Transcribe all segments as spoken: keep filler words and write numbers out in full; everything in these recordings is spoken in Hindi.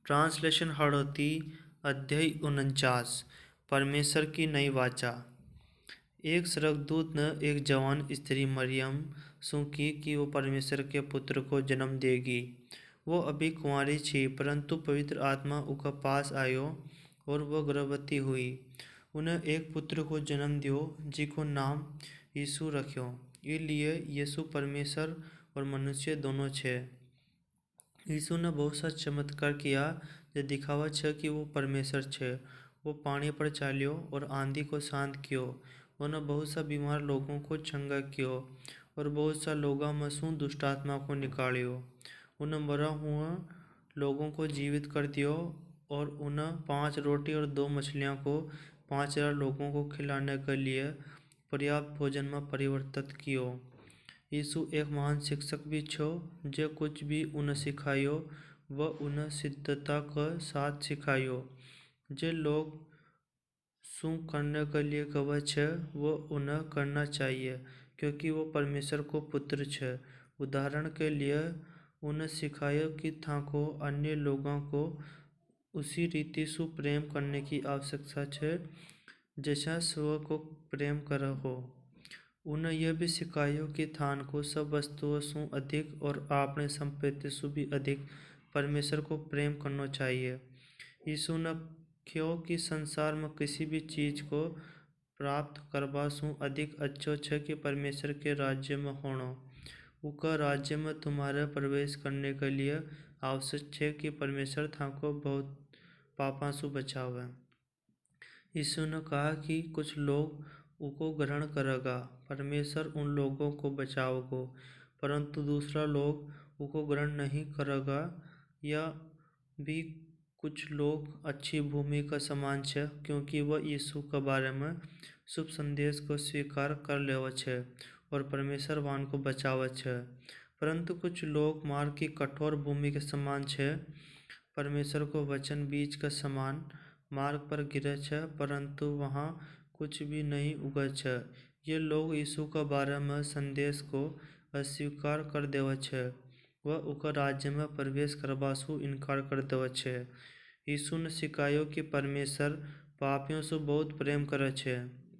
ट्रांसलेशन हड़ौती अध्याय उनचास परमेश्वर की नई वाचा। एक स्वर्गदूत ने एक जवान स्त्री मरियम से की कि वो परमेश्वर के पुत्र को जन्म देगी। वो अभी कुंवारी थी, परंतु पवित्र आत्मा उसके पास आयो और वह गर्भवती हुई। उन्हें एक पुत्र को जन्म दियो, जिसको नाम यीशु रखो। इसलिए यीशु परमेश्वर और मनुष्य दोनों छे। यीशु ने बहुत सा चमत्कार किया जो दिखावा छे कि वो परमेश्वर छे। वो पानी पर चालियो और आंधी को शांत कियो। उन्हें बहुत सा बीमार लोगों को चंगा कियो और बहुत सा लोगों में से दुष्ट आत्मा को निकालियो। उन्हें मरा हुआ लोगों को जीवित कर दियो और उन्हें पांच रोटी और दो मछलियां को पांच हजार लोगों को खिलाने के लिए पर्याप्त भोजन में परिवर्तित कियो। यीशु एक महान शिक्षक भी छो, जो कुछ भी उन्हें सिखायो वह उन्हें सिद्धता के साथ सिखायो। जो लोग सु करने के लिए कहे छे वो उन्हें करना चाहिए, क्योंकि वो परमेश्वर को पुत्र छे। उदाहरण के लिए उन्हें सिखायो कि थाको अन्य लोगों को उसी रीति से प्रेम करने की आवश्यकता छे जैसा स्व को प्रेम करो हो। उन्हें यह भी सिखायो कि थान को सब वस्तुओं से अधिक और अपने संपत्ति से भी अधिक परमेश्वर को प्रेम करना चाहिए। यीशु ने क्यों कि संसार में किसी भी चीज को प्राप्त करवा से अधिक अच्छो छे कि परमेश्वर के राज्य में होना। उनका राज्य में तुम्हारे प्रवेश करने के लिए आवश्यक है कि परमेश्वर थाको बहुत पापों से बचावे। यीशु ने कहा कि कुछ लोग उनको ग्रहण करेगा, परमेश्वर उन लोगों को बचाओगे, परंतु दूसरा लोग उनको ग्रहण नहीं करेगा। या भी कुछ लोग अच्छी भूमि का समान छे, क्योंकि वह यीशु के बारे में शुभ संदेश को स्वीकार कर लेवे छे और परमेश्वर वान को बचावे छे। परंतु कुछ लोग मार्ग की कठोर भूमि के समान छे, परमेश्वर को वचन बीज के समान मार्ग पर गिरे छे, परंतु वहाँ कुछ भी नहीं उगे छे। ये लोग यीशु के बारे में संदेश को अस्वीकार कर देवे छे, वह उनके राज्य में प्रवेश करवा से इनकार कर देवे छे। यीशु ने सिखायो कि परमेश्वर पापियों से बहुत प्रेम करे छे।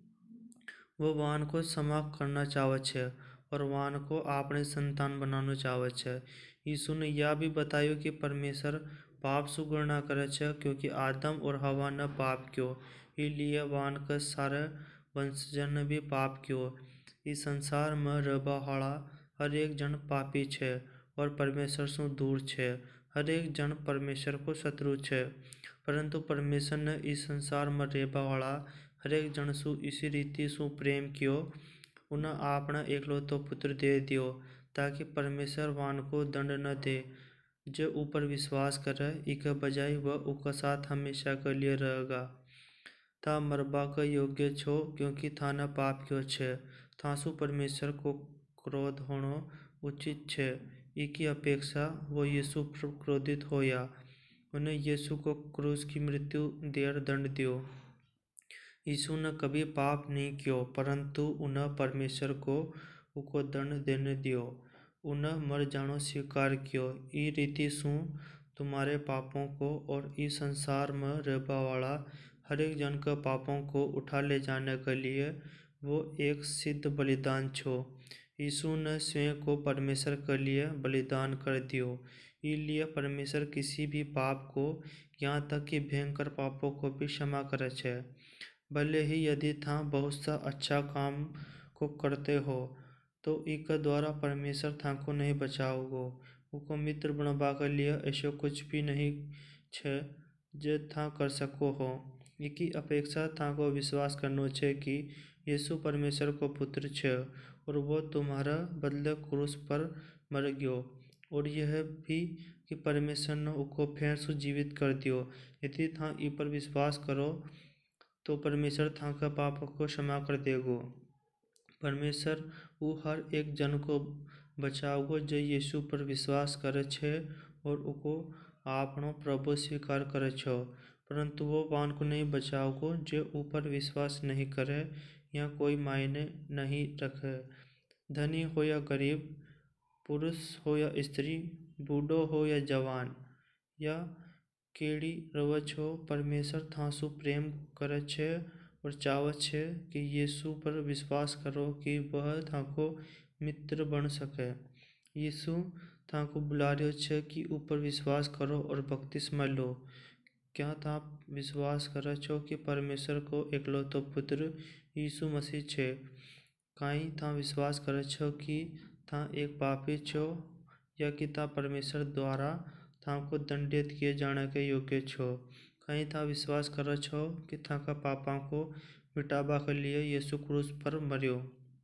वो वान को समाप्त करना चाहे छे और वान को अपने संतान बनाना चाहे छे। यीशु ने यह भी बतायो कि परमेश्वर पाप से घृणा करे छे, क्योंकि आदम और हवा ने पाप कियो, इसलिए वान के सारे वंशजन ने भी पाप कियो। इस संसार में रहबा वाला हर एक जन पापी छे और परमेश्वर से दूर छे। हर एक जन परमेश्वर को शत्रु छे, परंतु परमेश्वर ने इस संसार में रहबा वाला हर एक जन से इसी रीति से प्रेम कियो, उन्हें अपना एकलौतो पुत्र दे दियो, ताकि परमेश्वर वान को दंड न दे। जो ऊपर विश्वास करे, इसके बजाय वह उसके साथ हमेशा के लिए रहेगा। था मरबा के योग्य छो, क्योंकि थाने पाप कियो छे। थासु परमेश्वर को क्रोध होना उचित छे। इसकी अपेक्षा वो यीशु पर क्रोधित होया, उन्हें यीशु को क्रूस की मृत्यु देर दंड दियो। यीशु ने कभी पाप नहीं कियो, परंतु उन्हें परमेश्वर को उनको दंड देने दियो। उन्हें मर जानो स्वीकार कियो। इस रीति से तुम्हारे पापों को और इस संसार में रहबा वाला हर एक जन के पापों को उठा ले जाने के लिए वो एक सिद्ध बलिदान छो। यीशु ने स्वयं को परमेश्वर के लिए बलिदान कर दियो। इसलिए परमेश्वर किसी भी पाप को, यहाँ तक कि भयंकर पापों को भी क्षमा करे छे। भले ही यदि था बहुत सा अच्छा काम को करते हो, तो इसके द्वारा परमेश्वर था को नहीं बचाओगे। उनको मित्र बनवा के लिए ऐसा कुछ भी नहीं छे जो था कर सको हो। इसकी अपेक्षा था को विश्वास करना छे कि यीशु परमेश्वर को पुत्र छे और वो तुम्हारा बदले क्रूस पर मर गयो, और यह भी कि परमेश्वर ने उसको फिर से जीवित कर दियो। यदि था इस पर विश्वास करो तो परमेश्वर था के पाप को क्षमा कर देगो। परमेश्वर वो हर एक जन को बचाओगो जो यीशु पर विश्वास करे छे और उको आपनो प्रभु स्वीकार करे छो। परंतु वो वान को नहीं बचाओगो जो ऊपर विश्वास नहीं करे या कोई मायने नहीं रखे। धनी हो या गरीब, पुरुष हो या स्त्री, बूढ़ो हो या जवान, या केड़ी रहो छो। परमेश्वर थांसु प्रेम करे छे और चाहे छे कि यीशु पर विश्वास करो कि वह थाको मित्र बन सके। यीशु थाको बुला रह्यो छे कि ऊपर विश्वास करो और बपतिस्मा लो। क्या था विश्वास करे छो कि परमेश्वर को एकलौतो पुत्र यीशु मसीह छे? काई था विश्वास करे छो कि था एक पापी छो या कि था परमेश्वर द्वारा था को दंडित किए जाने के योग्य छो? कहीं था विश्वास करे छो कि था का पापा को मिटाबा के लिए यीशु क्रूस पर मरियो?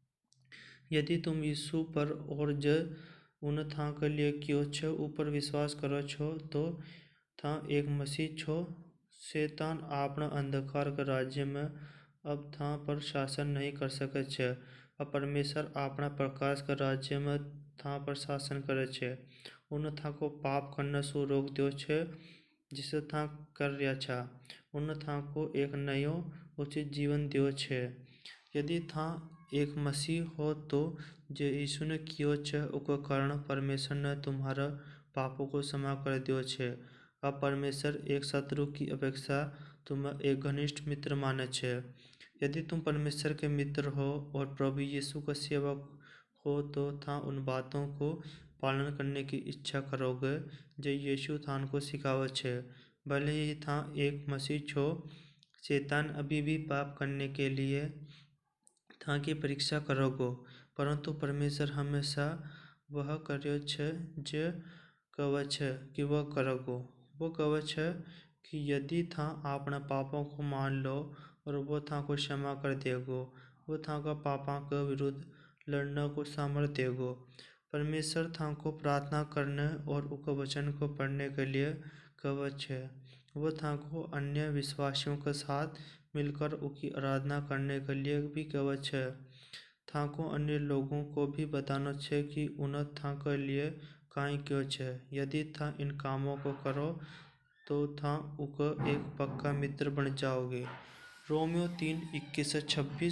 यदि तुम यीशु पर और ज उन था के लिए क्यों छे ऊपर विश्वास करो छो तो था एक मसीह छो। शैतान अपना अंधकार के राज्य में अब था पर शासन नहीं कर सके छे। अब परमेश्वर अपना प्रकाश के राज्य में था पर शासन करे छे। उन था को पाप करने से रोक दियो छे जिसे था कर रिया छा। उन था को एक नयो उचित जीवन दियो छे। यदि था एक मसीह हो तो जे यीशु ने कियो छे उको कारण परमेश्वर ने तुम्हारा पापों को क्षमा कर दियो छे। अब परमेश्वर एक शत्रु की अपेक्षा तुम्हें एक घनिष्ठ मित्र माने छे। यदि तुम परमेश्वर के मित्र हो और प्रभु यीशु का सेवक हो तो था उन बातों को पालन करने की इच्छा करोगे जो यीशु थान को सिखावे छे। भले ही था एक मसीह छो, शैतान अभी भी पाप करने के लिए था की परीक्षा करोगो, परंतु परमेश्वर हमेशा वह कर्यो छे जे कहे छे कि वह करोगो। वो कहे छे कि यदि था अपने पापों को मान लो और वो था को क्षमा कर देगो, वो था का पापों के विरुद्ध लड़ने को सामर्थ्य देगो। परमेश्वर था को प्रार्थना करने और उनके वचन को पढ़ने के लिए कहे छे। वो था को अन्य विश्वासियों के साथ मिलकर उनकी आराधना करने के लिए भी कहे छे। था को अन्य लोगों को भी बताना छे कि उन्हें था के लिए काई क्यों छे। यदि था इन कामों को करो तो था उको एक पक्का मित्र बन जाओगे। रोमियो तीन इक्कीस से छब्बीस,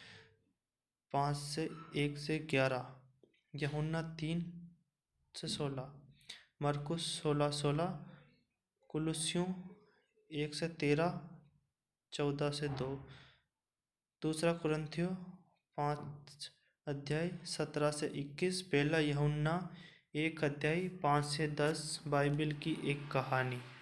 पाँच से एक से ग्यारह, यूहन्ना तीन से सोलह, मरकुस सोलह सोलह, कुलुस्सियों एक से तेरह, चौदह से दो, दूसरा कुरिन्थियों पाँच अध्याय सत्रह से इक्कीस, पहला यूहन्ना एक अध्याय पाँच से दस, बाइबिल की एक कहानी।